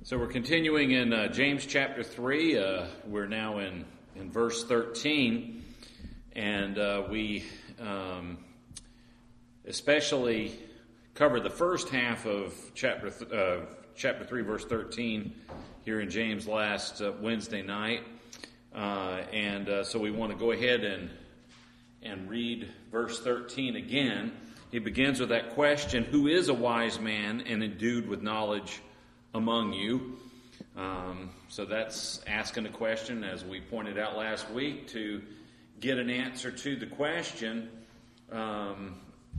So we're continuing in James chapter 3. We're now in verse 13. And we especially covered the first half of chapter 3, verse 13 here in James last Wednesday night. So we want to go ahead and read verse 13 again. He begins with that question, who is a wise man and endued with knowledge among you? So that's asking a question, as we pointed out last week, to get an answer to the question, am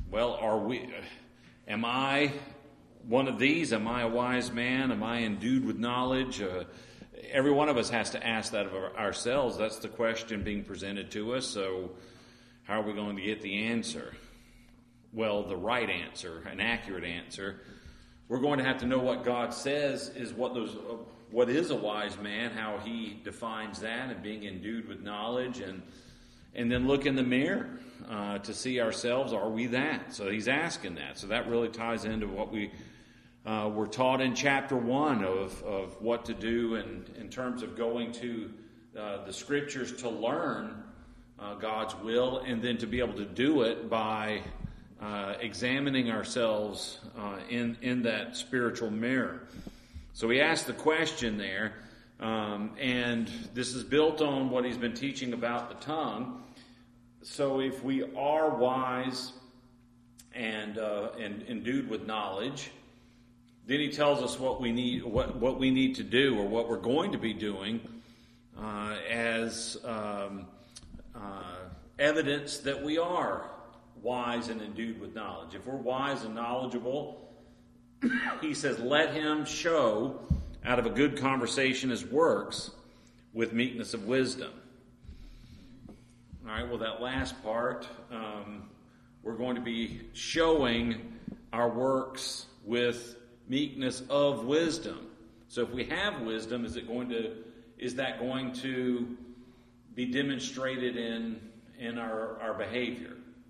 I one of these? Am I a wise man? Am I endued with knowledge? Every one of us has to ask that of ourselves. That's the question being presented to us. So how are we going to get the answer? Well, the right answer, an accurate answer. We're going to have to know what God says is what is a wise man, how he defines that, and being endued with knowledge, and then look in the mirror to see ourselves. Are we that? So he's asking that. So that really ties into what we were taught in chapter 1 of what to do in terms of going to the scriptures to learn God's will, and then to be able to do it by examining ourselves in that spiritual mirror. So he asked the question there, and this is built on what he's been teaching about the tongue. So if we are wise and endued with knowledge, then he tells us what we need, what we need to do, or what we're going to be doing as evidence that we are wise and endued with knowledge. If we're wise and knowledgeable, he says, let him show out of a good conversation his works with meekness of wisdom. All right, well, that last part, we're going to be showing our works with meekness of wisdom. So if we have wisdom, is that going to be demonstrated in our behavior?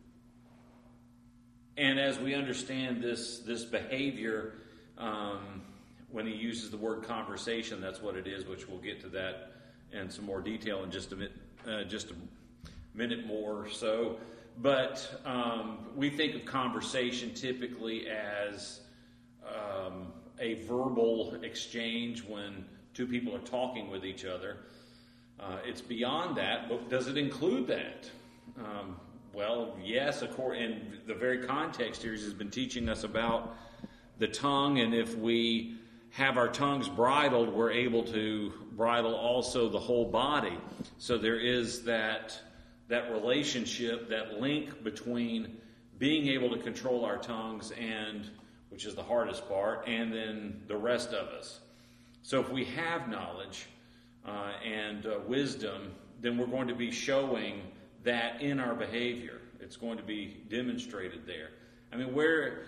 And as we understand this behavior, when he uses the word conversation, that's what it is, which we'll get to that in some more detail in just a minute more or so. But we think of conversation typically as a verbal exchange when two people are talking with each other. It's beyond that, but does it include that? Well, yes, in the very context here, he's been teaching us about the tongue, and if we have our tongues bridled, we're able to bridle also the whole body. So there is that relationship, that link between being able to control our tongues, which is the hardest part, and then the rest of us. So if we have knowledge and wisdom, then we're going to be showing that in our behavior. It's going to be demonstrated there. I mean, where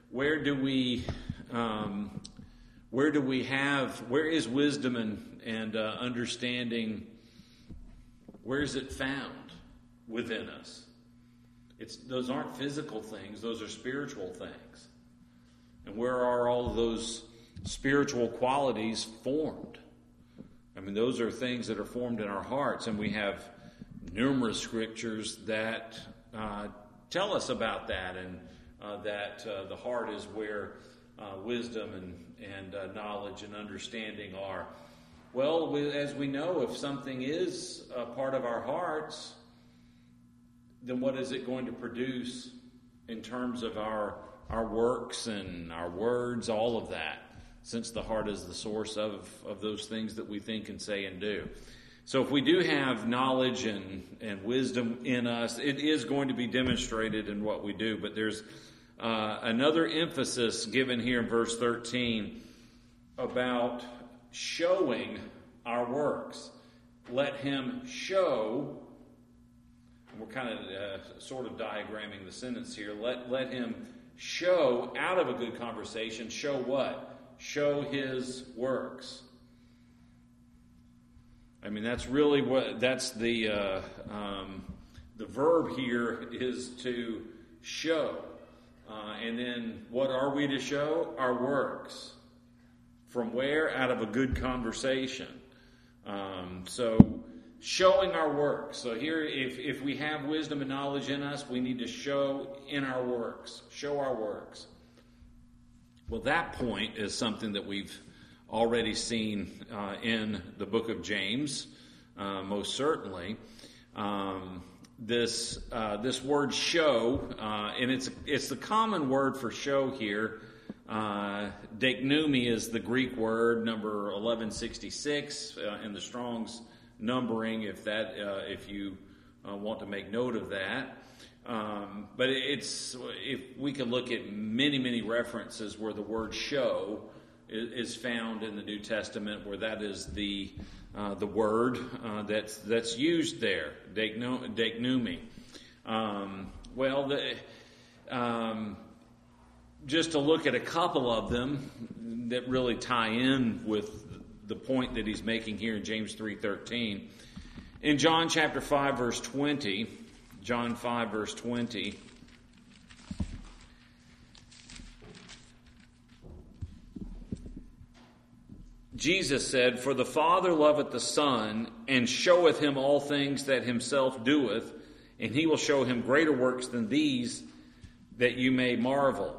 is wisdom and understanding, where is it found within us? Those aren't physical things, those are spiritual things. And where are all of those spiritual qualities formed? I mean, those are things that are formed in our hearts, and we have numerous scriptures that tell us about that, and that the heart is where wisdom and knowledge and understanding are. Well, as we know, if something is a part of our hearts, then what is it going to produce in terms of our works and our words, all of that, since the heart is the source of those things that we think and say and do. So if we do have knowledge and wisdom in us, it is going to be demonstrated in what we do. But there's another emphasis given here in verse 13 about showing our works. Let him show, and we're kind of sort of diagramming the sentence here, let him show out of a good conversation, show what? Show his works. I mean, that's really the verb here is to show. And then what are we to show? Our works. From where? Out of a good conversation. So showing our works. So here, if we have wisdom and knowledge in us, we need to show in our works. Show our works. Well, that point is something that we've already seen in the book of James, most certainly. This word "show," and it's the common word for show here. Deiknumi is the Greek word, number 1166 in the Strong's numbering. If you want to make note of that. But if we can look at many references where the word "show" is found in the New Testament, where that is the word that's used there, deiknumi. Just to look at a couple of them that really tie in with the point that he's making here in James 3:13. In John chapter 5, verse 20, John 5, verse 20, Jesus said, "For the Father loveth the Son, and showeth him all things that himself doeth, and he will show him greater works than these, that you may marvel."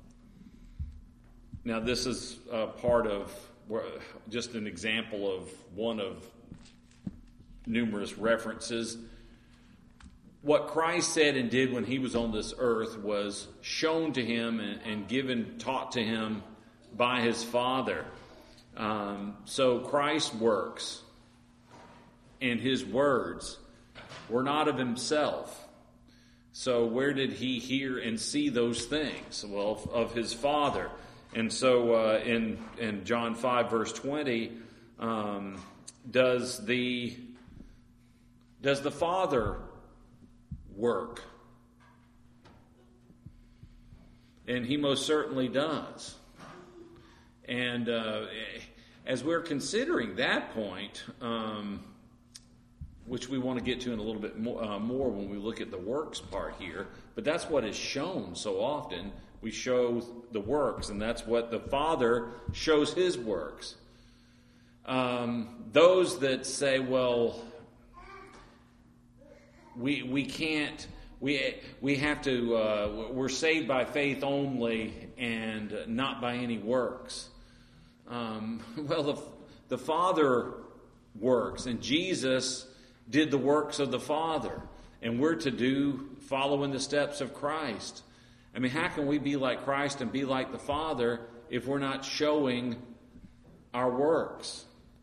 Now, this is part of just an example of one of numerous references. What Christ said and did when he was on this earth was shown to him and taught to him by his Father. So Christ's works and his words were not of himself. So where did he hear and see those things? Well, of his Father. And so in John 5, verse 20, does the Father work? And he most certainly does. And as we're considering that point, which we want to get to in a little bit more when we look at the works part here, but that's what is shown so often. We show the works, and that's what the Father shows his works. Those that say, well, we can't, we have to, we're saved by faith only and not by any works. Well, the Father works, and Jesus did the works of the Father, and we're to follow in the steps of Christ. I mean, how can we be like Christ and be like the Father if we're not showing our works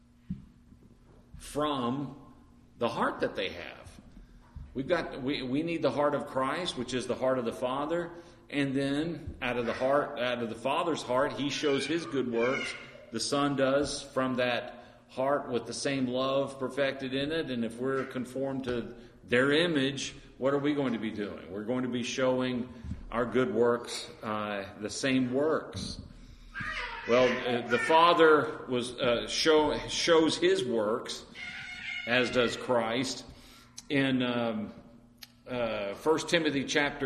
from the heart that they have? We need the heart of Christ, which is the heart of the Father, and then out of the Father's heart, he shows his good works. The Son does from that heart with the same love perfected in it. And if we're conformed to their image, what are we going to be doing? We're going to be showing our good works, the same works. Well, the Father shows his works, as does Christ. In 1 Timothy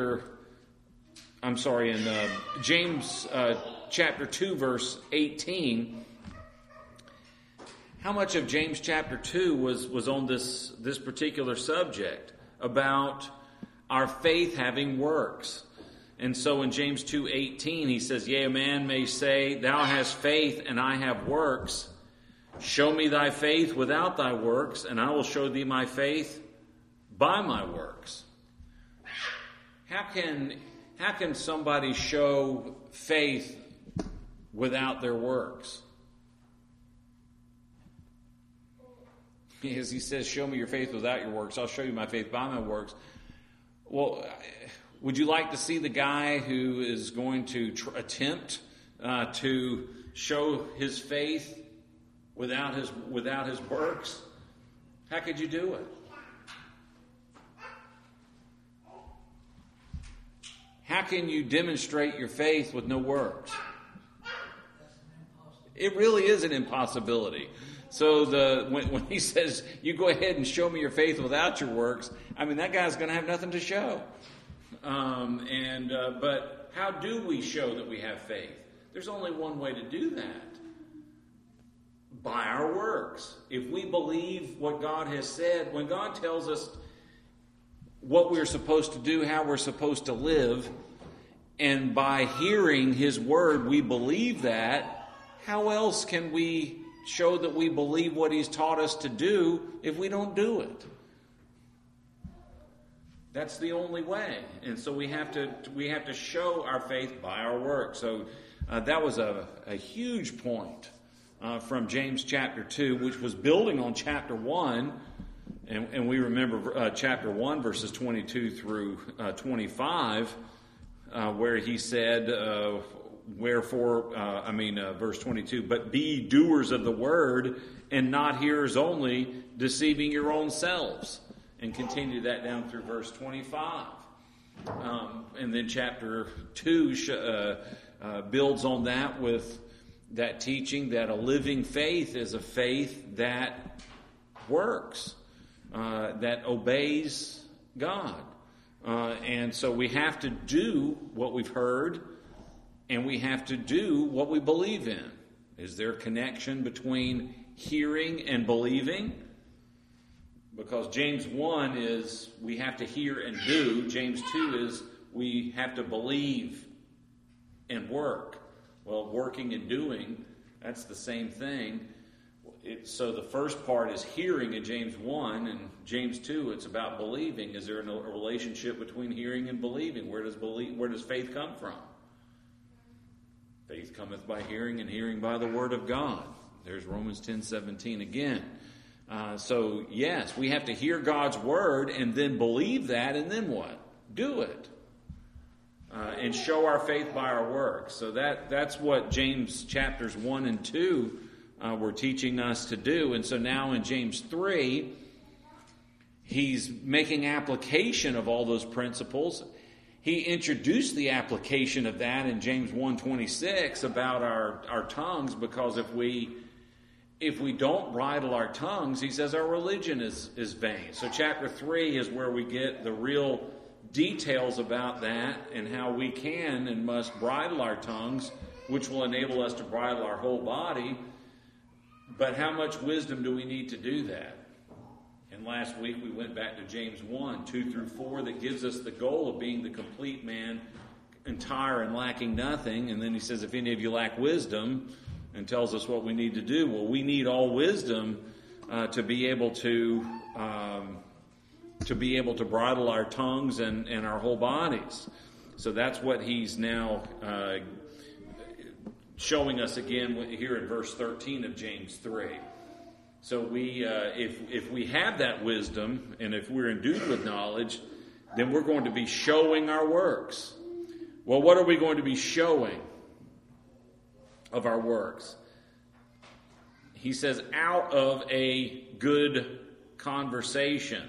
in James chapter 2, verse 18, how much of James chapter 2 was on this particular subject about our faith having works? And so in James 2:18, he says, "Yea, a man may say, Thou hast faith, and I have works. Show me thy faith without thy works, and I will show thee my faith by my works." How can somebody show faith without their works? Because he says, "Show me your faith without your works. I'll show you my faith by my works." Well, would you like to see the guy who is going to attempt to show his faith without his works? How could you do it? How can you demonstrate your faith with no works? It really is an impossibility. So when he says, "You go ahead and show me your faith without your works," I mean, that guy's going to have nothing to show. But how do we show that we have faith? There's only one way to do that. by our works. If we believe what God has said, when God tells us what we're supposed to do, how we're supposed to live, and by hearing His word we believe that, how else can we show that we believe what He's taught us to do if we don't do it? That's the only way. And so we have to show our faith by our work. So that was a huge point from James chapter 2, which was building on chapter 1. And we remember chapter 1, verses 22 through 25, where he said, verse 22, but be doers of the word and not hearers only, deceiving your own selves. And continue that down through verse 25. And then chapter 2 builds on that with that teaching that a living faith is a faith that works, that obeys God. And so we have to do what we've heard, and we have to do what we believe in. Is there a connection between hearing and believing? Because James 1 is we have to hear and do. James 2 is we have to believe and work. Well, working and doing, that's the same thing. So the first part is hearing in James 1, and James 2, it's about believing. Is there a relationship between hearing and believing? Where does faith come from? Faith cometh by hearing, and hearing by the word of God. There's Romans 10:17 again. So, yes, we have to hear God's word and then believe that, and then what? Do it. And show our faith by our works. So that's what James chapters 1 and 2 were teaching us to do. And so now in James 3, he's making application of all those principles. He introduced the application of that in James 1:26 about our tongues, because if we don't bridle our tongues, he says our religion is vain. So chapter 3 is where we get the real details about that and how we can and must bridle our tongues, which will enable us to bridle our whole body. But how much wisdom do we need to do that? And last week we went back to James 1, 2 through 4, that gives us the goal of being the complete man, entire and lacking nothing. And then he says, if any of you lack wisdom, and tells us what we need to do. Well, we need all wisdom to be able to bridle our tongues and our whole bodies. So that's what he's now showing us again here in verse 13 of James 3. So we, if we have that wisdom, and if we're endued with knowledge, then we're going to be showing our works. Well, what are we going to be showing of our works? He says, out of a good conversation.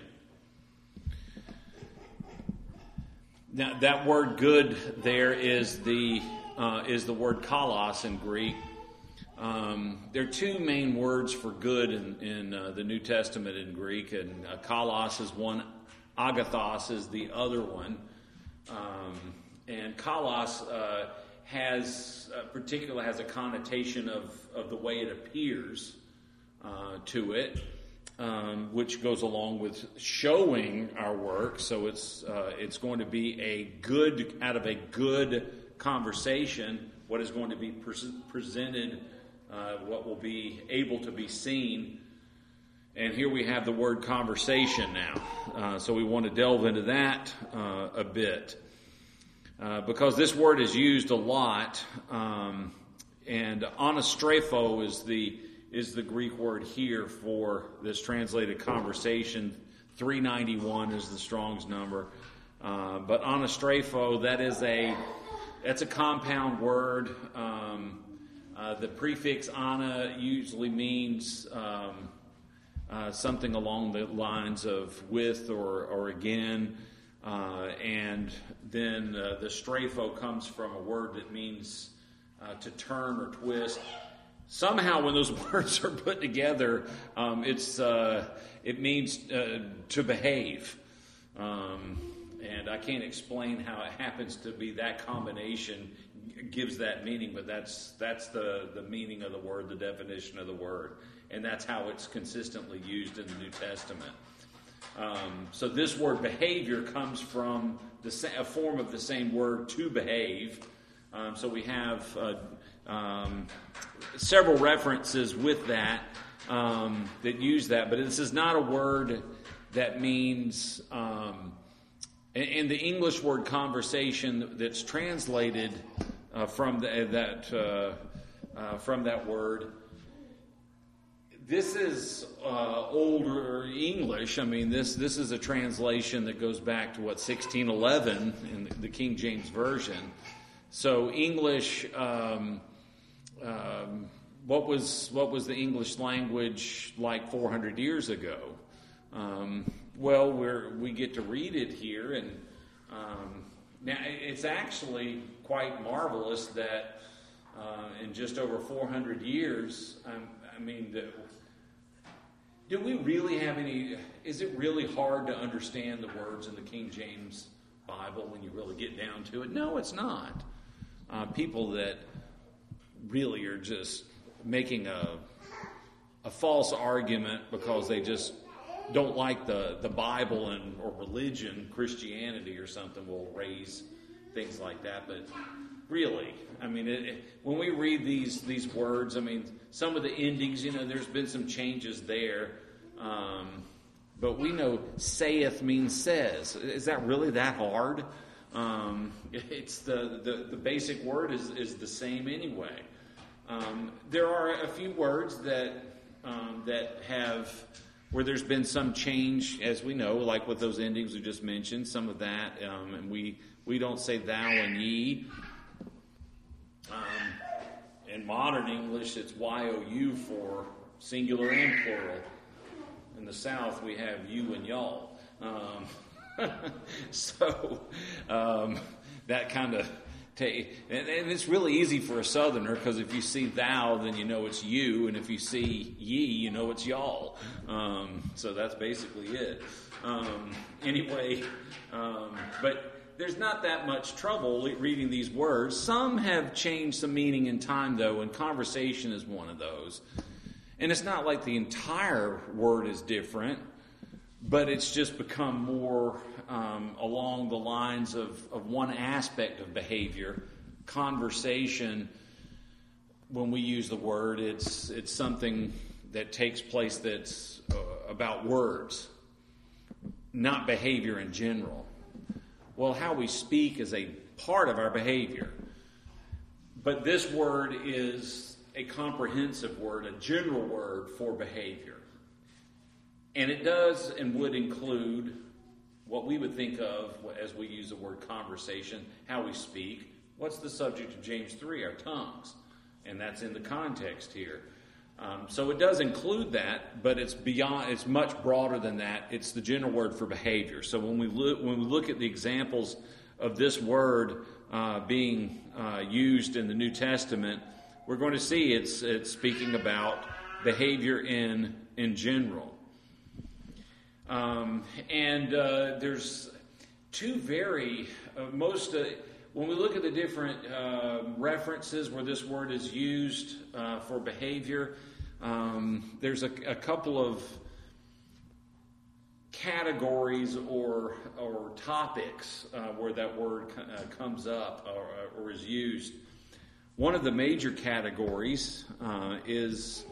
Now, that word "good" there is the word "kalos" in Greek. There are two main words for "good" in the New Testament in Greek, and kalos is one, agathos is the other one, and kalos has a connotation of the way it appears to it, which goes along with showing our work. So it's going to be out of a good conversation, what is going to be presented, what will be able to be seen. And here we have the word conversation now. So we want to delve into that a bit. Because this word is used a lot, and anastrepho is the Greek word here for this translated conversation. 391 is the Strong's number, but anastrepho, that's a compound word. The prefix ana usually means something along the lines of with or again. And then the strepho comes from a word that means to turn or twist. Somehow when those words are put together, it means to behave. And I can't explain how it happens to be that combination gives that meaning, but that's the meaning of the word, the definition of the word, and that's how it's consistently used in the New Testament. So this word behavior comes from a form of the same word, to behave. So we have several references with that that use that, but this is not a word that means, and the English word conversation that's translated from that word. This is older English. I mean, this is a translation that goes back to 1611 in the King James Version. So English, what was the English language like 400 years ago? Well, we get to read it here, and now it's actually quite marvelous that in just over 400 years, do we really have any? Is it really hard to understand the words in the King James Bible when you really get down to it? No, it's not. People that really are just making a false argument because they just don't like the Bible or religion, Christianity or something, will raise things like that. But really, I mean, when we read these words, I mean, some of the endings, there's been some changes there. But we know saith means says. Is that really that hard? It's the basic word is the same anyway. There are a few words that have where there's been some change, as we know, like with those endings we just mentioned, some of that, and we don't say thou and ye. In modern English, it's Y-O-U for singular and plural. In the South, we have you and y'all. So that kind of and it's really easy for a Southerner, because if you see thou, then you know it's you, and if you see ye, you know it's y'all. So that's basically it. Anyway, but there's not that much trouble reading these words. Some have changed some meaning in time, though, and conversation is one of those. And it's not like the entire word is different, but it's just become more along the lines of one aspect of behavior. Conversation, when we use the word, it's something that takes place that's about words, not behavior in general. Well, how we speak is a part of our behavior. But this word is a comprehensive word, a general word for behavior. And it does and would include what we would think of as we use the word conversation, how we speak. What's the subject of James 3? Our tongues. And that's in the context here. So it does include that, but it's much broader than that. It's the general word for behavior. So when we look at the examples of this word being used in the New Testament, we're going to see it's speaking about behavior in general. There's two when we look at the different references where this word is used for behavior, there's a couple of categories or topics where that word comes up or is used. One of the major categories is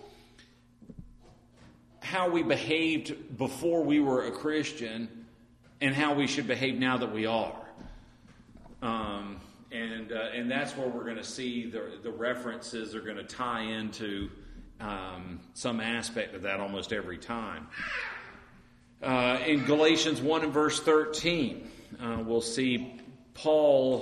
how we behaved before we were a Christian and how we should behave now that we are. And that's where we're going to see the references are going to tie into some aspect of that almost every time. In Galatians 1 and verse 13, we'll see Paul,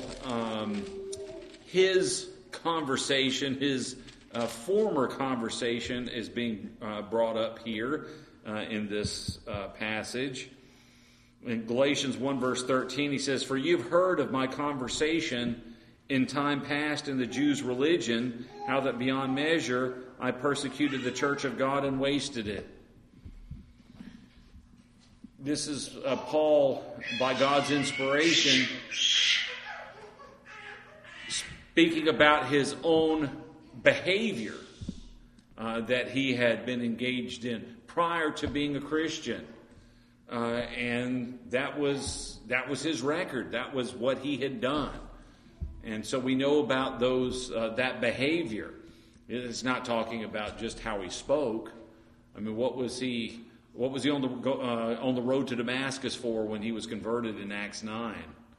his conversation, his former conversation is being brought up here in this passage. In Galatians 1 verse 13, he says, "For you've heard of my conversation in time past in the Jews' religion, how that beyond measure I persecuted the church of God and wasted it." This is Paul, by God's inspiration, speaking about his own behavior that he had been engaged in prior to being a Christian. And that was his record. That was what he had done. And so we know about that behavior. It's not talking about just how he spoke. I mean, what was he on the road to Damascus for when he was converted in Acts 9?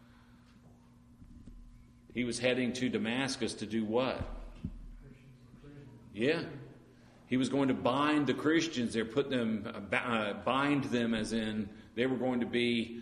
He was heading to Damascus to do what? Yeah. He was going to bind the Christians there, bind them as in they were going to be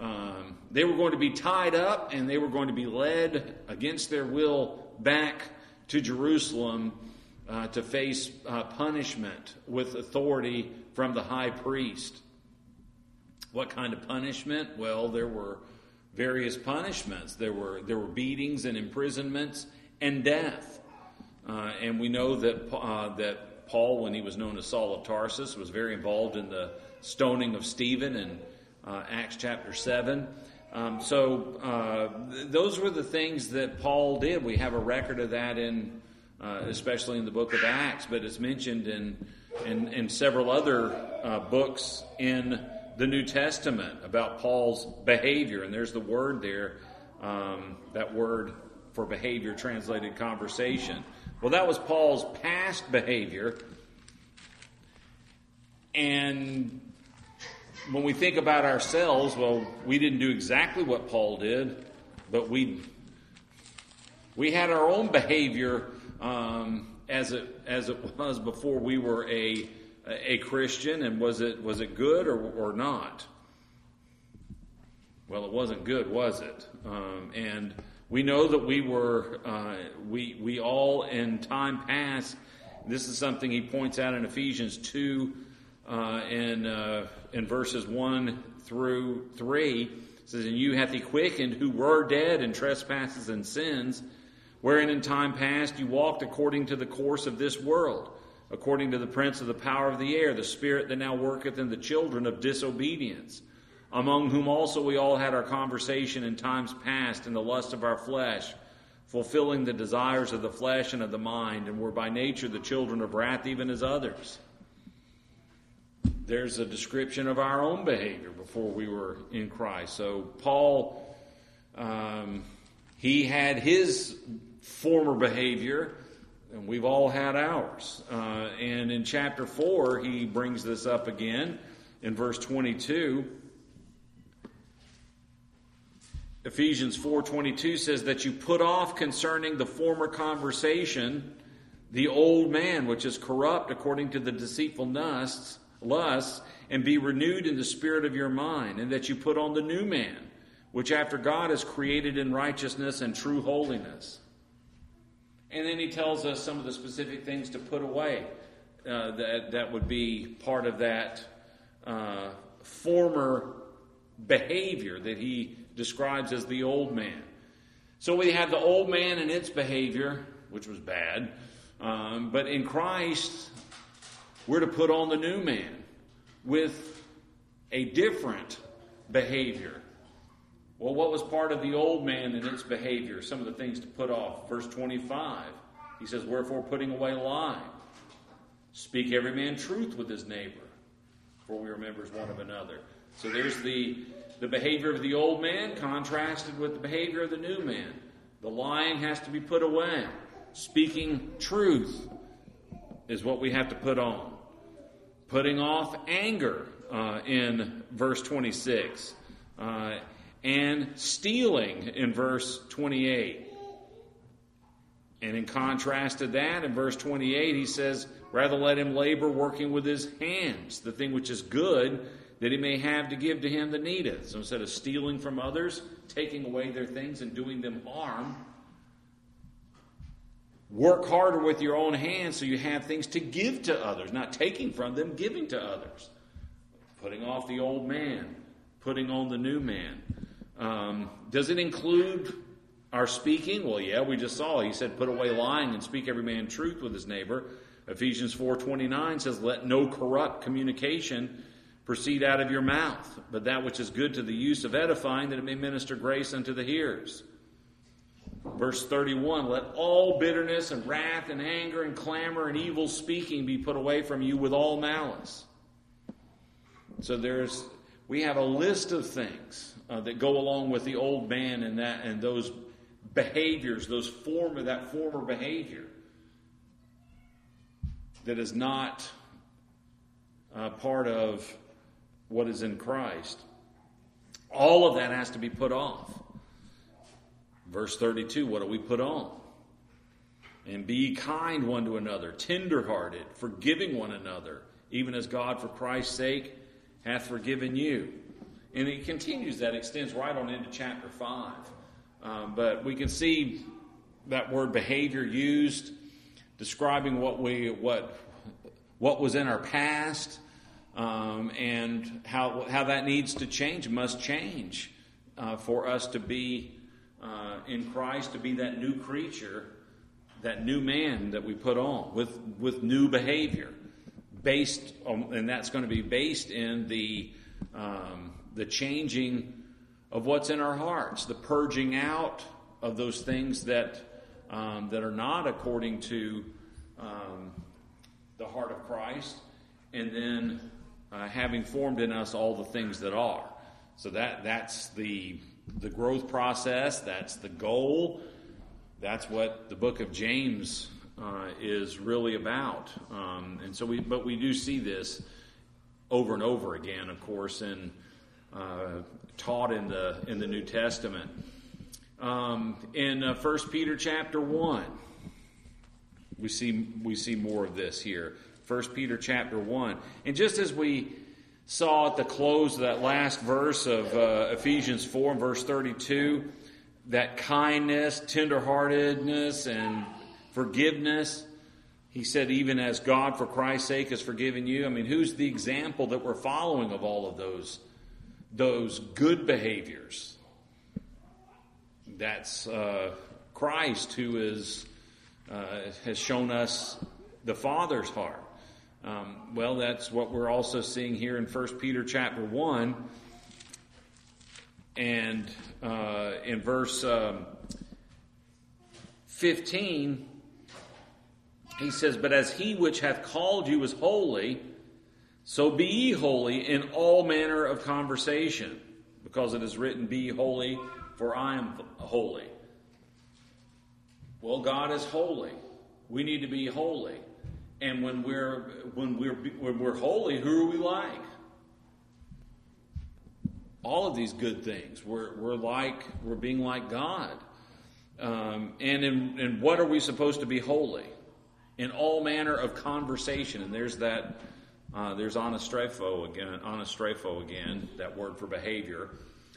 tied up and they were going to be led against their will back to Jerusalem to face punishment with authority from the high priest. What kind of punishment? Well, there were various punishments. There were beatings and imprisonments and death. And we know that Paul, when he was known as Saul of Tarsus, was very involved in the stoning of Stephen in Acts chapter 7. Those were the things that Paul did. We have a record of that especially in the book of Acts, but it's mentioned in several other books in the New Testament about Paul's behavior. And there's the word there, that word for behavior translated conversation. Well, that was Paul's past behavior. And when we think about ourselves, well, we didn't do exactly what Paul did, but we had our own behavior as it was before we were a Christian. And was it good or not? Well, it wasn't good, was it? And we know that we were we all in time past. This is something he points out in Ephesians 2 in verses 1 through 3. It says, "And you hath he quickened who were dead in trespasses and sins, wherein in time past you walked according to the course of this world, according to the prince of the power of the air, the spirit that now worketh in the children of disobedience, among whom also we all had our conversation in times past in the lust of our flesh, fulfilling the desires of the flesh and of the mind, and were by nature the children of wrath even as others." There's a description of our own behavior before we were in Christ. So Paul, he had his former behavior, and we've all had ours. And in chapter 4, he brings this up again in verse 22. Ephesians 4:22 says that you put off concerning the former conversation the old man, which is corrupt according to the deceitful lusts, and be renewed in the spirit of your mind, and that you put on the new man, which after God is created in righteousness and true holiness. And then he tells us some of the specific things to put away that would be part of that former behavior that he describes as the old man. So we have the old man and its behavior, which was bad. But in Christ, we're to put on the new man with a different behavior. Well, what was part of the old man and its behavior? Some of the things to put off. Verse 25, he says, "Wherefore putting away lying, speak every man truth with his neighbor, for we are members one of another." So there's the behavior of the old man contrasted with the behavior of the new man. The lying has to be put away. Speaking truth is what we have to put on. Putting off anger in verse 26. And stealing in verse 28. And in contrast to that, in verse 28, he says, "Rather let him labor working with his hands, the thing which is good, that he may have to give to him that needeth." So instead of stealing from others, taking away their things and doing them harm, work harder with your own hands so you have things to give to others, not taking from them, giving to others. Putting off the old man, putting on the new man. Does it include our speaking? Well, yeah, we just saw. He said, "Put away lying and speak every man truth with his neighbor." Ephesians 4:29 says, "Let no corrupt communication proceed out of your mouth, but that which is good to the use of edifying, that it may minister grace unto the hearers." Verse 31, let all bitterness and wrath and anger and clamor and evil speaking be put away from you with all malice. So we have a list of things that go along with the old man and those behaviors, that former behavior that is not part of what is in Christ. All of that has to be put off. Verse 32, what do we put on? And be kind one to another, tenderhearted, forgiving one another, even as God for Christ's sake hath forgiven you. And it continues, that extends right on into chapter 5. But we can see that word behavior used, describing what was in our past, and how that needs to change, must change for us to be in Christ, to be that new creature, that new man that we put on with new behavior, based on, and that's going to be based in the changing of what's in our hearts, the purging out of those things that are not according to the heart of Christ, and then having formed in us all the things that are. So that's the growth process. That's the goal. That's what the book of James is really about. And so we do see this over and over again, of course, and taught in the New Testament. In 1 Peter chapter 1, we see more of this here. 1 Peter chapter 1. And just as we saw at the close of that last verse of Ephesians 4 and verse 32, that kindness, tenderheartedness, and forgiveness, he said, even as God for Christ's sake has forgiven you. I mean, who's the example that we're following of all of those good behaviors? That's Christ, who has shown us the Father's heart. Well, that's what we're also seeing here in 1 Peter chapter 1. And in verse 15, he says, but as he which hath called you is holy, so be ye holy in all manner of conversation, because it is written, be ye holy, for I am holy. Well, God is holy. We need to be holy. And when we're holy, who are we like? All of these good things. We're being like God. And in what are we supposed to be holy? In all manner of conversation. And there's that. There's anastrepho again. That word for behavior.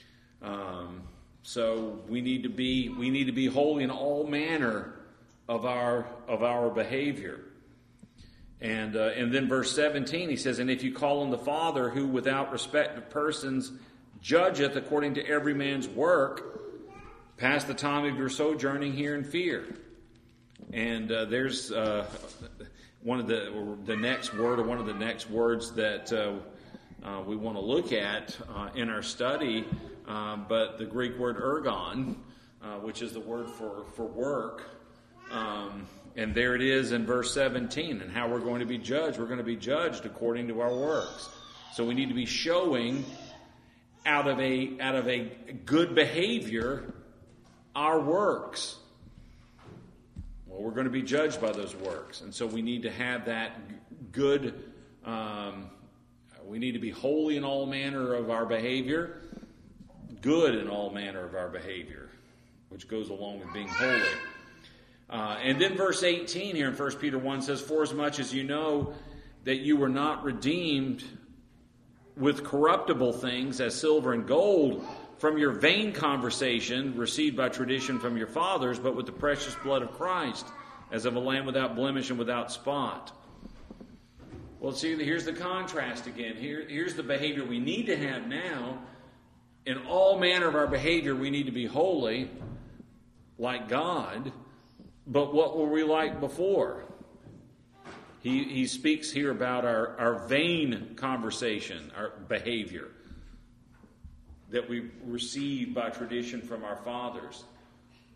So we need to be holy in all manner of our behavior. And then verse 17, he says, and if you call on the Father, who without respect of persons judgeth according to every man's work, pass the time of your sojourning here in fear. And there's one of the next word, or one of the next words that we want to look at in our study, but the Greek word ergon, which is the word for work. And there it is in verse 17, and how we're going to be judged. We're going to be judged according to our works. So we need to be showing out of a good behavior our works. Well, we're going to be judged by those works. And so we need to have that good, we need to be holy in all manner of our behavior, good in all manner of our behavior, which goes along with being holy. And then verse 18 here in 1 Peter 1 says, for as much as you know that you were not redeemed with corruptible things as silver and gold from your vain conversation received by tradition from your fathers, but with the precious blood of Christ, as of a lamb without blemish and without spot. Well, see, here's the contrast again. Here's the behavior we need to have now. In all manner of our behavior, we need to be holy, like God. But what were we like before? He speaks here about our vain conversation, our behavior that we received by tradition from our fathers.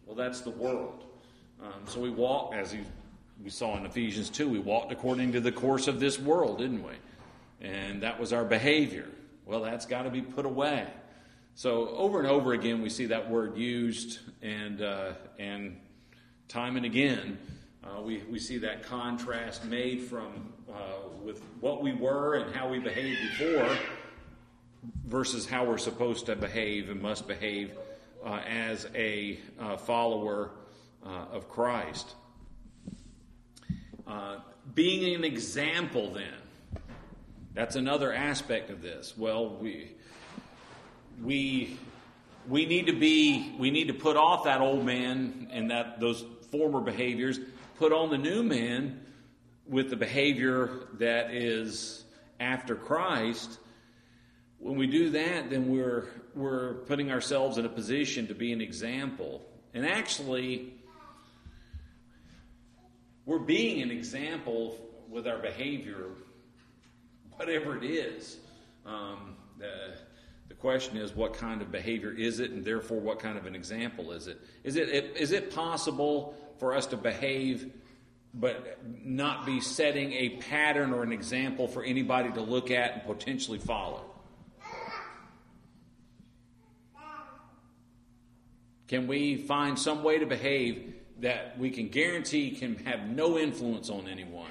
Well, that's the world. So we walk, as we saw in Ephesians 2, we walked according to the course of this world, didn't we? And that was our behavior. Well, that's got to be put away. So over and over again, we see that word used, and time and again, we see that contrast made from with what we were and how we behaved before versus how we're supposed to behave and must behave as a follower of Christ. Being an example, then, that's another aspect of this. Well, we need to put off that old man and those former behaviors, put on the new man with the behavior that is after Christ. When we do that, then we're putting ourselves in a position to be an example. And actually, we're being an example with our behavior, whatever it is. The question is, what kind of behavior is it, and therefore what kind of an example is it? Is it possible for us to behave but not be setting a pattern or an example for anybody to look at and potentially follow? Can we find some way to behave that we can guarantee can have no influence on anyone?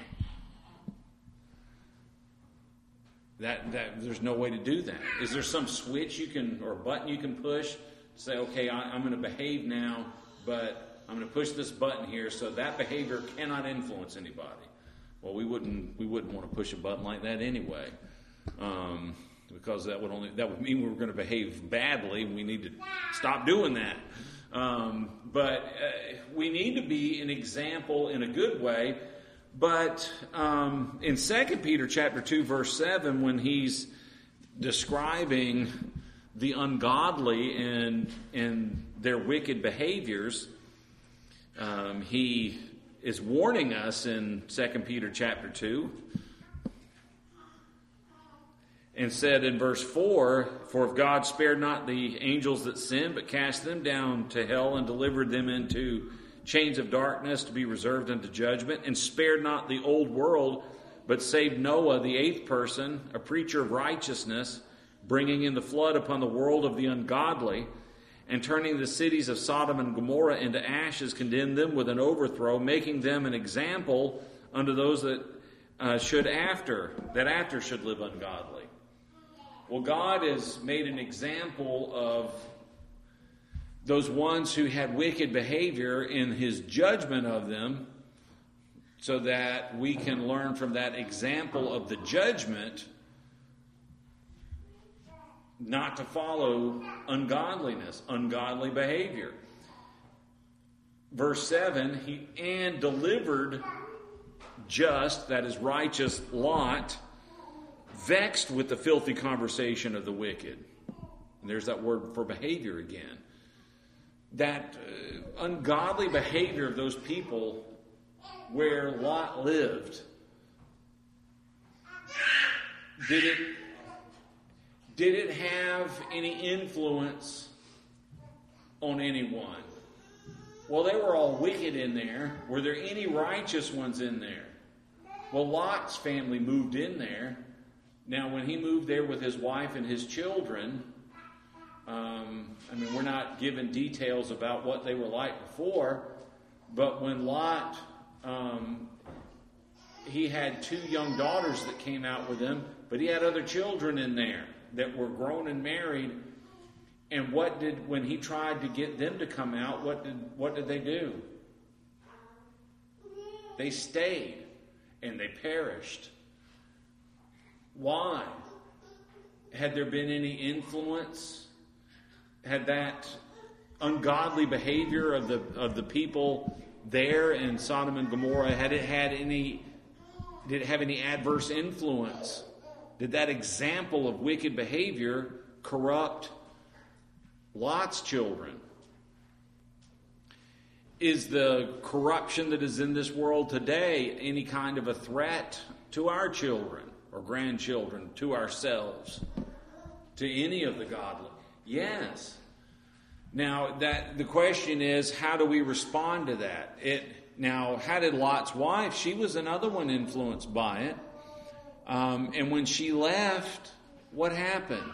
That there's no way to do that. Is there some switch or button you can push to say, okay, I'm going to behave now, but I'm going to push this button here so that behavior cannot influence anybody? Well, we wouldn't want to push a button like that anyway, because that would mean we were going to behave badly. We need to stop doing that. But we need to be an example in a good way. But in 2 Peter chapter 2, verse 7, when he's describing the ungodly and their wicked behaviors, he is warning us in 2 Peter chapter 2 and said in verse 4, "For if God spared not the angels that sinned, but cast them down to hell and delivered them into chains of darkness to be reserved unto judgment, and spared not the old world, but saved Noah, the eighth person, a preacher of righteousness, bringing in the flood upon the world of the ungodly, and turning the cities of Sodom and Gomorrah into ashes, condemned them with an overthrow, making them an example unto those that after should live ungodly." Well, God has made an example of those ones who had wicked behavior in his judgment of them, so that we can learn from that example of the judgment not to follow ungodly behavior. Verse 7, and delivered just, that is righteous, Lot, vexed with the filthy conversation of the wicked. And there's that word for behavior again. That ungodly behavior of those people where Lot lived, did it have any influence on anyone? Well, they were all wicked in there. Were there any righteous ones in there? Well, Lot's family moved in there. Now, when he moved there with his wife and his children, we're not given details about what they were like before, but when Lot, he had 2 young daughters that came out with him, but he had other children in there that were grown and married. And when he tried to get them to come out, what did they do? They stayed, and they perished. Why? Had there been any influence? Had that ungodly behavior of the people there in Sodom and Gomorrah, did it have any adverse influence? Did that example of wicked behavior corrupt Lot's children? Is the corruption that is in this world today any kind of a threat to our children or grandchildren, to ourselves, to any of the godly? Yes. Now, the question is, how do we respond to that? Now, how did Lot's wife? She was another one influenced by it. And when she left, what happened?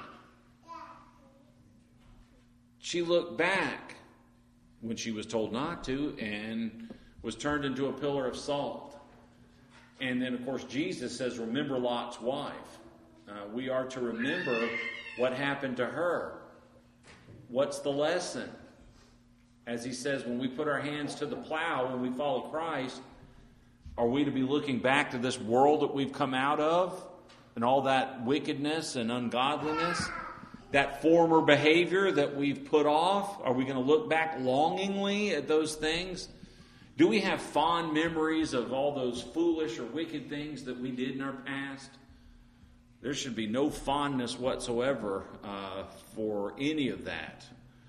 She looked back when she was told not to and was turned into a pillar of salt. And then, of course, Jesus says, remember Lot's wife. We are to remember what happened to her. What's the lesson? As he says, when we put our hands to the plow, when we follow Christ, are we to be looking back to this world that we've come out of and all that wickedness and ungodliness, that former behavior that we've put off? Are we going to look back longingly at those things? Do we have fond memories of all those foolish or wicked things that we did in our past? There should be no fondness whatsoever for any of that.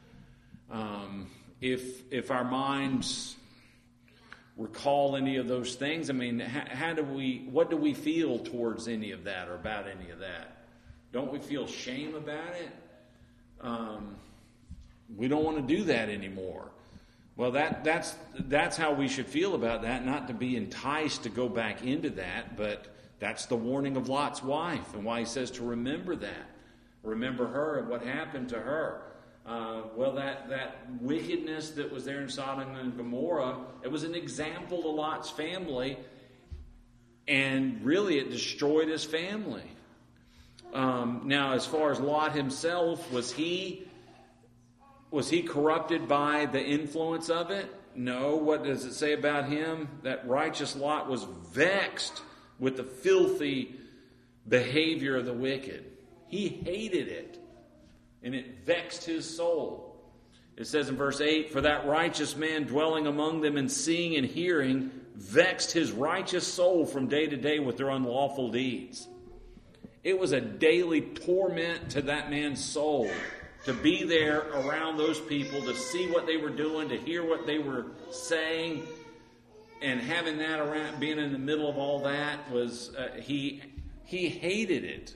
If our minds recall any of those things, I mean, what do we feel towards any of that or about any of that? Don't we feel shame about it? We don't want to do that anymore. Well, that's how we should feel about that, not to be enticed to go back into that, but that's the warning of Lot's wife and why he says to remember that. Remember her and what happened to her. Well, that wickedness that was there in Sodom and Gomorrah, it was an example to Lot's family, and really it destroyed his family. Now, as far as Lot himself, was he corrupted by the influence of it? No. What does it say about him? That righteous Lot was vexed with the filthy behavior of the wicked. He hated it, and it vexed his soul. It says in verse 8, for that righteous man dwelling among them and seeing and hearing vexed his righteous soul from day to day with their unlawful deeds. It was a daily torment to that man's soul to be there around those people, to see what they were doing, to hear what they were saying, and having that around, being in the middle of all that was, he hated it.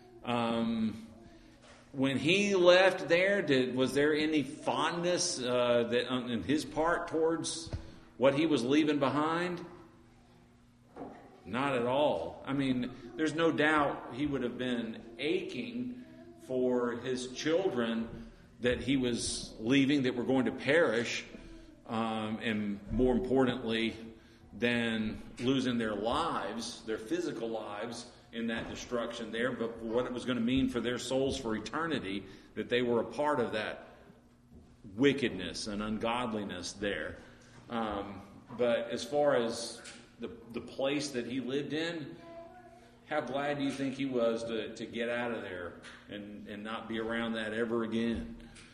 When he left there, was there any fondness that on his part towards what he was leaving behind? Not at all. I mean, there's no doubt he would have been aching for his children that he was leaving, that were going to perish, and more importantly than losing their lives, their physical lives, in that destruction there, but what it was going to mean for their souls for eternity, that they were a part of that wickedness and ungodliness there. But as far as the place that he lived in, how glad do you think he was to get out of there and not be around that ever again?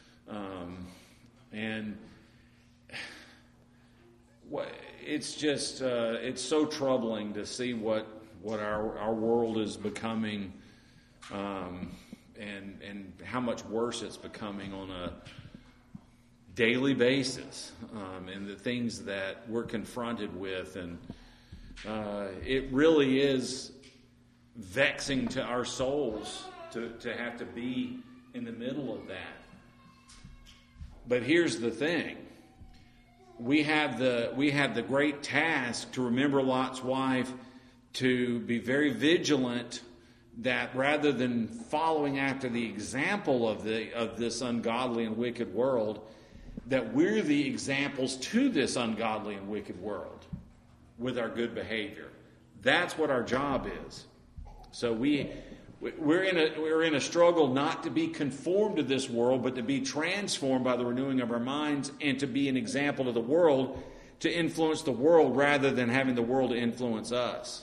And it's just it's so troubling to see what our world is becoming, and how much worse it's becoming on a daily basis, and the things that we're confronted with, and it really is vexing to our souls to have to be in the middle of that. But here's the thing. We have the great task to remember Lot's wife, to be very vigilant that rather than following after the example of this ungodly and wicked world, that we're the examples to this ungodly and wicked world with our good behavior. That's what our job is. So we're in a struggle not to be conformed to this world, but to be transformed by the renewing of our minds, and to be an example to the world, to influence the world rather than having the world influence us.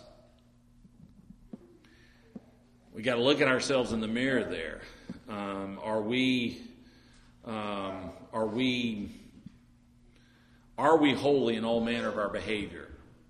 We got to look at ourselves in the mirror there. Are we holy in all manner of our behavior?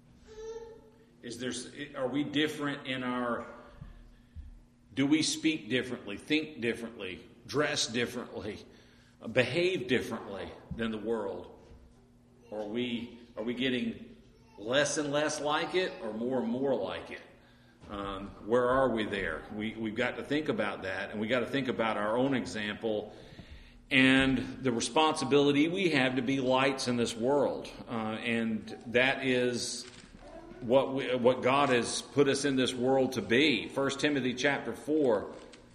Are we different in our? Do we speak differently, think differently, dress differently, behave differently than the world? Or are we getting less and less like it, or more and more like it? Where are we there? We've got to think about that, and we got to think about our own example, and the responsibility we have to be lights in this world. And that is what God has put us in this world to be. 1 Timothy chapter 4,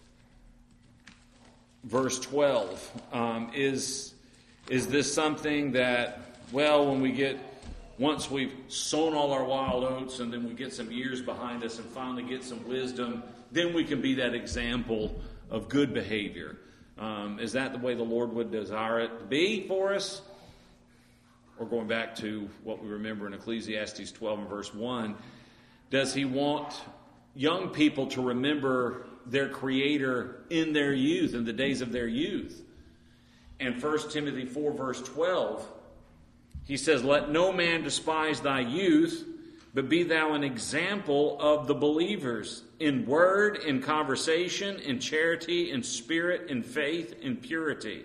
verse 12. Is this something that, well, once we've sown all our wild oats and then we get some years behind us and finally get some wisdom, then we can be that example of good behavior? Is that the way the Lord would desire it to be for us? Or going back to what we remember in Ecclesiastes 12 and verse 1, does he want young people to remember their Creator in their youth, in the days of their youth? And 1 Timothy 4 verse 12, he says, "Let no man despise thy youth, but be thou an example of the believers in word, in conversation, in charity, in spirit, in faith, in purity."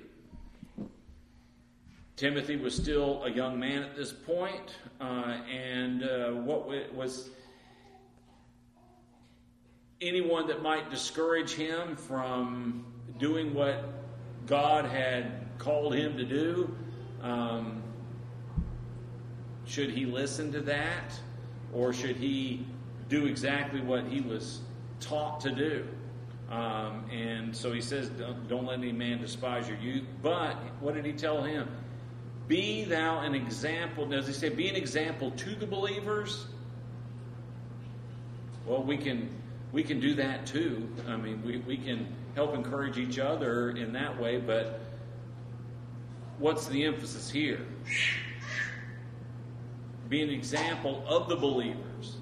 Timothy was still a young man at this point, and what was anyone that might discourage him from doing what God had called him to do, should he listen to that, or should he do exactly what he was taught to do? And so he says, don't let any man despise your youth. But what did he tell him? Be thou an example. Does he say be an example to the believers? Well, we can do that too. I mean, we can help encourage each other in that way, but what's the emphasis here? Be an example of the believers.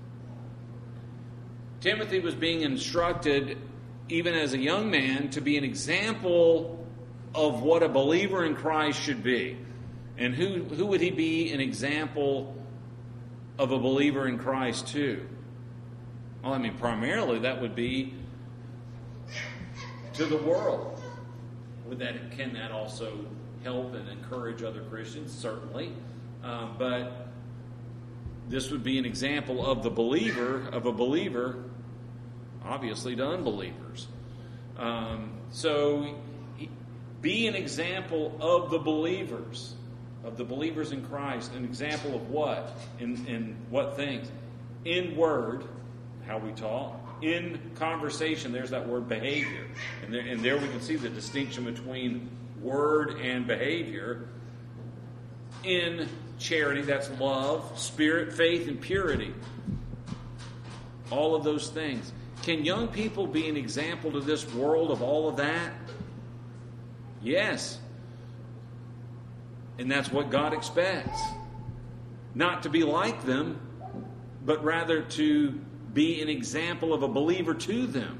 Timothy was being instructed, even as a young man, to be an example of what a believer in Christ should be. And who would he be an example of a believer in Christ to? Well, I mean, primarily that would be to the world. Can that also help and encourage other Christians? Certainly. But this would be an example of a believer, obviously to unbelievers. So be an example of the believers in Christ. An example of what? In what things? In word, how we talk. In conversation, there's that word behavior. And there we can see the distinction between word and behavior. In charity, that's love, spirit, faith, and purity. All of those things. Can young people be an example to this world of all of that? Yes. And that's what God expects. Not to be like them, but rather to be an example of a believer to them.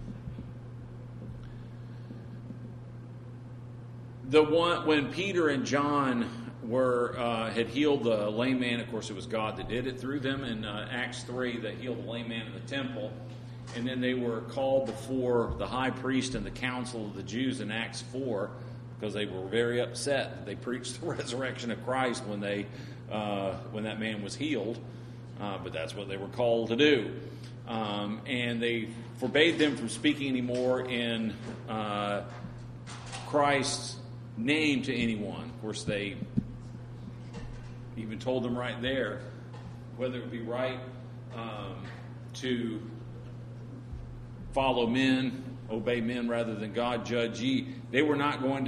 When Peter and John had healed the lame man, of course it was God that did it through them. In Acts 3, they healed the lame man in the temple. And then they were called before the high priest and the council of the Jews in Acts 4, because they were very upset that they preached the resurrection of Christ when that man was healed. But that's what they were called to do. And they forbade them from speaking anymore in Christ's name to anyone. Of course, they even told them right there whether it would be right to follow men, obey men rather than God, judge ye. They weren't going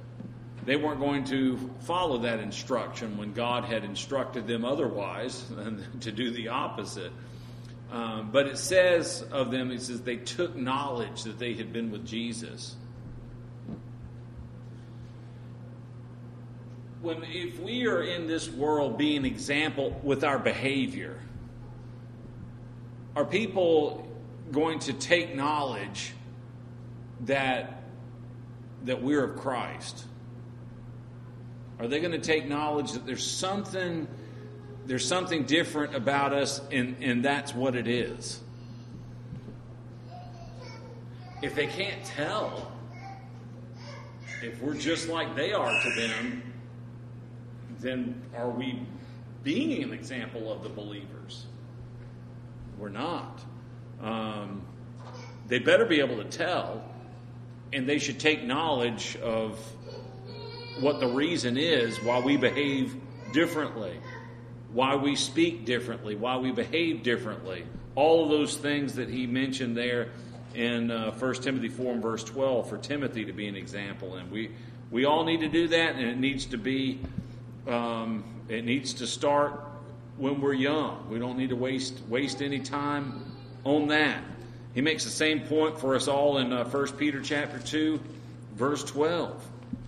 to follow that instruction when God had instructed them otherwise, and to do the opposite. But it says of them, it says they took knowledge that they had been with Jesus. If we are in this world being an example with our behavior, are people going to take knowledge that we're of Christ? Are they going to take knowledge that there's something different about us, and that's what it is? If they can't tell, if we're just like they are to them, then are we being an example of the believers? We're not. They better be able to tell. And they should take knowledge of what the reason is why we behave differently, why we speak differently, why we behave differently. All of those things that he mentioned there in 1 Timothy 4 and verse 12 for Timothy to be an example. And we all need to do that, and it needs to be, it needs to start when we're young. We don't need to waste any time on that. He makes the same point for us all in 1 Peter chapter 2, verse 12.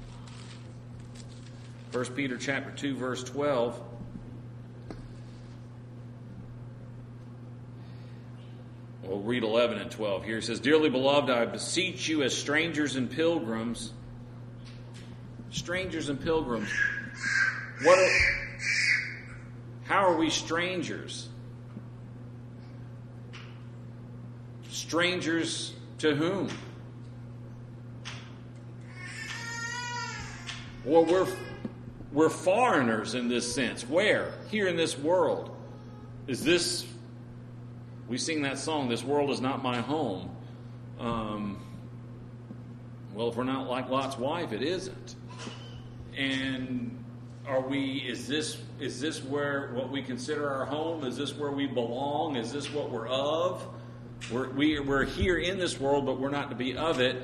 1 Peter chapter 2, verse 12. We'll read 11 and 12 here. It says, "Dearly beloved, I beseech you as strangers and pilgrims." Strangers and pilgrims. How are we strangers? Strangers to whom? Well, we're foreigners in this sense. Where? Here in this world. Is this... We sing that song, "This world is not my home." Well, if we're not like Lot's wife, it isn't. And is this where what we consider our home? Is this where we belong? Is this what we're of? We're here in this world, but we're not to be of it.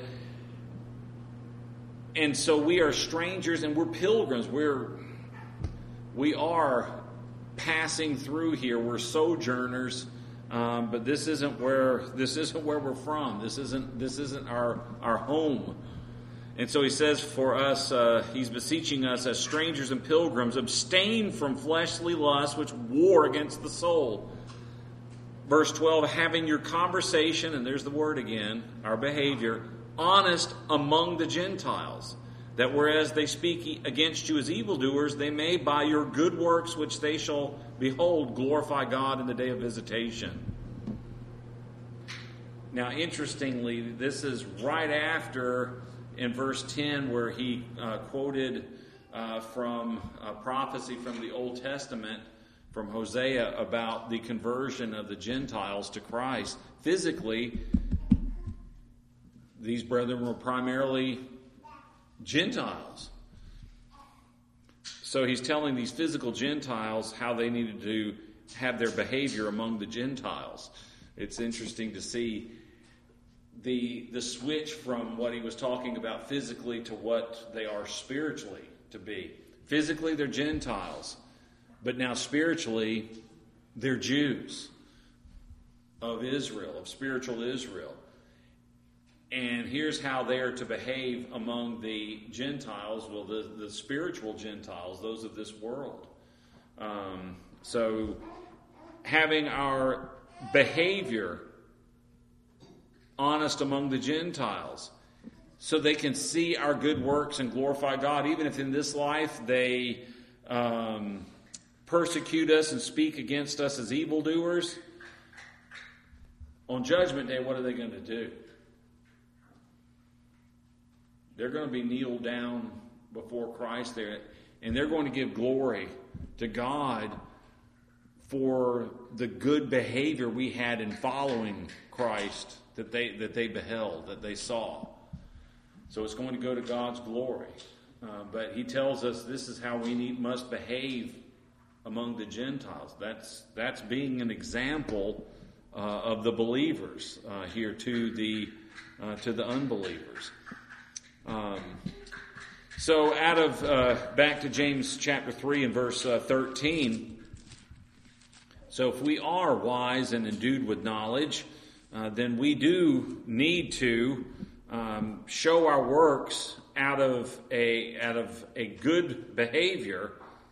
And so we are strangers and we're pilgrims. We are passing through here. We're sojourners. But this isn't where we're from. This isn't our home. And so he says for us, he's beseeching us as strangers and pilgrims, abstain from fleshly lusts which war against the soul. Verse 12, having your conversation, and there's the word again, our behavior, honest among the Gentiles, that whereas they speak against you as evildoers, they may by your good works which they shall behold glorify God in the day of visitation. Now, interestingly, this is right after in verse 10 where he quoted from a prophecy from the Old Testament, from Hosea, about the conversion of the Gentiles to Christ. Physically, these brethren were primarily Gentiles. So he's telling these physical Gentiles how they needed to have their behavior among the Gentiles. It's interesting to see the switch from what he was talking about physically to what they are spiritually to be. Physically, they're Gentiles, but now spiritually, they're Jews of Israel, of spiritual Israel. And here's how they are to behave among the Gentiles, well, the spiritual Gentiles, those of this world. So having our behavior honest among the Gentiles, so they can see our good works and glorify God, even if in this life they persecute us and speak against us as evildoers. On Judgment Day, what are they going to do? They're going to be kneeled down before Christ there, and they're going to give glory to God for the good behavior we had in following Christ that they beheld, that they saw. So it's going to go to God's glory. But he tells us this is how we must behave among the Gentiles. That's being an example of the believers here to the unbelievers. So back to James chapter 3 and verse 13. So if we are wise and endued with knowledge, then we do need to show our works out of a good behavior.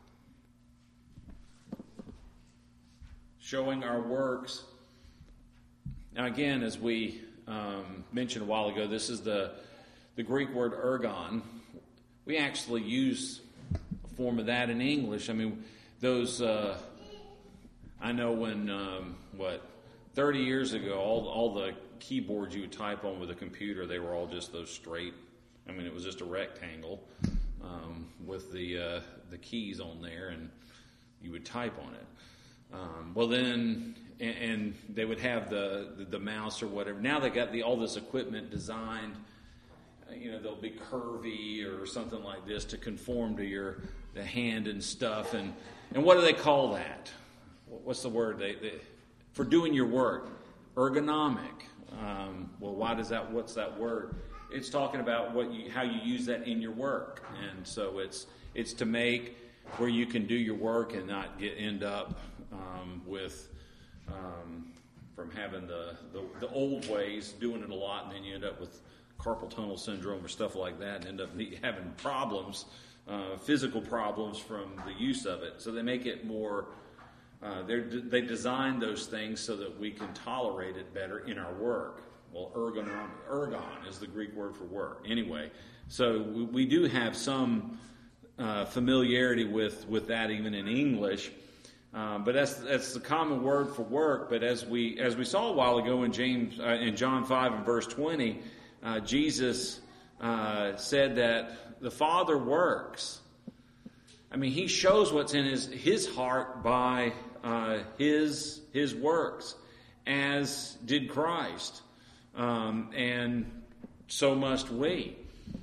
Showing our works. Now again, as we mentioned a while ago, this is the Greek word ergon. We actually use a form of that in English. I mean, those, I know when, 30 years ago, all the keyboards you would type on with a computer, they were all just those straight. I mean, it was just a rectangle with the keys on there, and you would type on it. Well, then, and they would have the mouse or whatever. Now they got all this equipment designed they'll be curvy or something like this to conform to the hand and stuff. And what do they call that? What's the word for doing your work? Ergonomic. What's that word? It's talking about how you use that in your work. And so it's to make where you can do your work and not end up with from having the old ways, doing it a lot, and then you end up with carpal tunnel syndrome or stuff like that, and end up having problems, physical problems from the use of it. So they make it more. They design those things so that we can tolerate it better in our work. Well, ergon is the Greek word for work. Anyway, so we do have some familiarity with that even in English. But that's the common word for work. But as we saw a while ago in John 5 and verse 20, Jesus said that the Father works. I mean, He shows what's in His heart by His works, as did Christ, and so must we.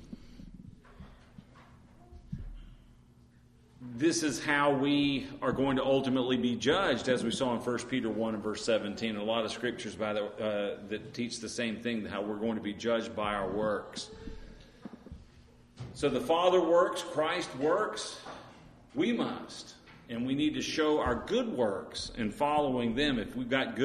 This is how we are going to ultimately be judged, as we saw in 1 Peter 1 and verse 17. And a lot of scriptures that teach the same thing, how we're going to be judged by our works. So the Father works, Christ works, we must. And we need to show our good works in following them. If we've got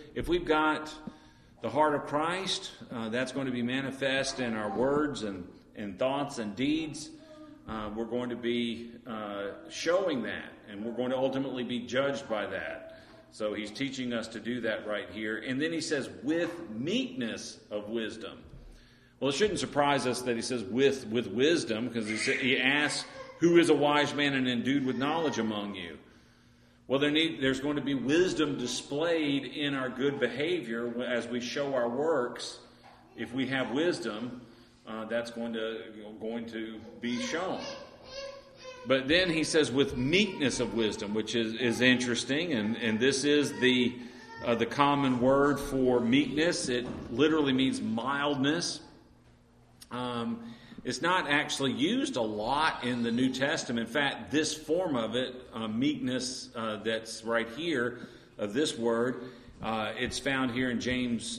the heart of Christ, that's going to be manifest in our words and thoughts and deeds. We're going to be showing that, and we're going to ultimately be judged by that. So He's teaching us to do that right here. And then He says, with meekness of wisdom. Well, it shouldn't surprise us that He says with wisdom, because He asks, who is a wise man and endued with knowledge among you? Well, there's going to be wisdom displayed in our good behavior as we show our works. If we have wisdom, that's going to be shown. But then He says with meekness of wisdom, which is interesting, and this is the common word for meekness. It literally means mildness. It's not actually used a lot in the New Testament. In fact, this form of it, meekness, that's right here, of this word, it's found here in James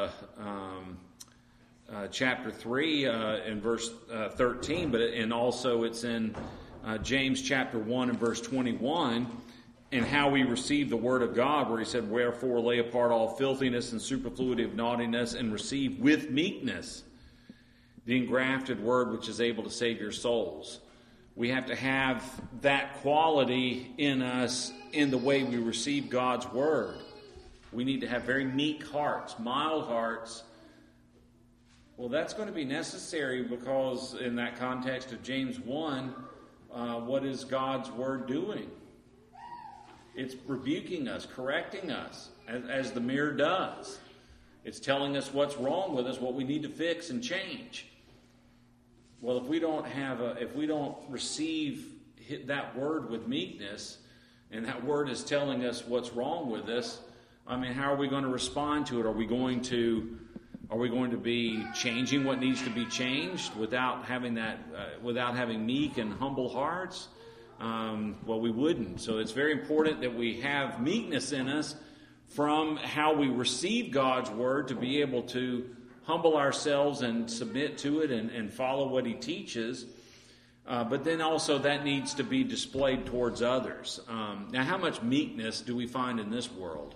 chapter 3 in verse 13, and also it's in James chapter 1 and verse 21, and how we receive the word of God, where He said, wherefore lay apart all filthiness and superfluity of naughtiness, and receive with meekness the engrafted word which is able to save your souls. We have to have that quality in us in the way we receive God's word. We need to have very meek hearts, mild hearts. Well, that's going to be necessary because in that context of James 1, what is God's word doing? It's rebuking us, correcting us, as the mirror does. It's telling us what's wrong with us, what we need to fix and change. Well, if we don't receive that word with meekness, and that word is telling us what's wrong with us, I mean, how are we going to respond to it? Are we going to be changing what needs to be changed without having meek and humble hearts? Well, we wouldn't. So it's very important that we have meekness in us from how we receive God's word to be able to humble ourselves and submit to it and follow what He teaches. But then also that needs to be displayed towards others. Now, how much meekness do we find in this world?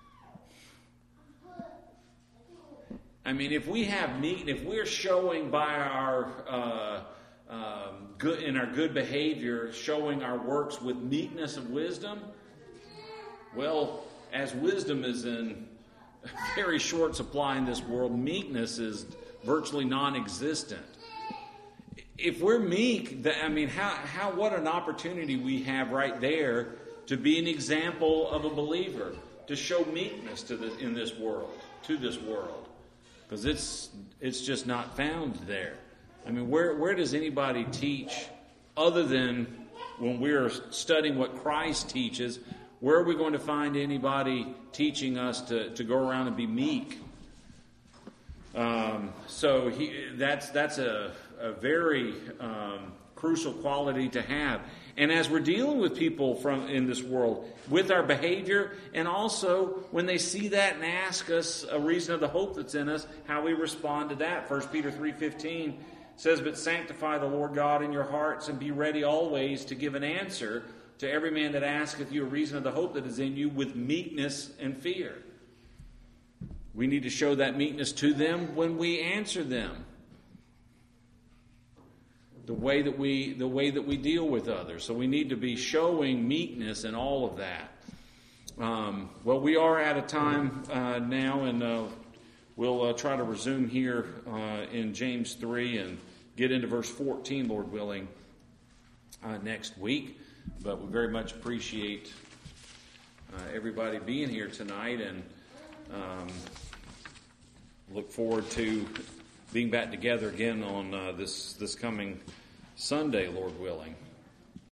I mean, if we're showing by our good behavior, showing our works with meekness of wisdom, well, as wisdom is in very short supply in this world, meekness is virtually non-existent. If we're meek, what an opportunity we have right there to be an example of a believer, to show meekness to this world, because it's just not found there. I mean, where does anybody teach other than when we're studying what Christ teaches? Where are we going to find anybody teaching us to go around and be meek? That's a very crucial quality to have. And as we're dealing with people in this world, with our behavior, and also when they see that and ask us a reason of the hope that's in us, how we respond to that. 1 Peter 3:15 says, "But sanctify the Lord God in your hearts, and be ready always to give an answer to every man that asketh you a reason of the hope that is in you, with meekness and fear." We need to show that meekness to them when we answer them. The way that we deal with others. So we need to be showing meekness in all of that. Well, we are out of time now, and we'll try to resume here in James 3 and get into verse 14, Lord willing, next week. But we very much appreciate everybody being here tonight, and look forward to being back together again on this coming Sunday, Lord willing.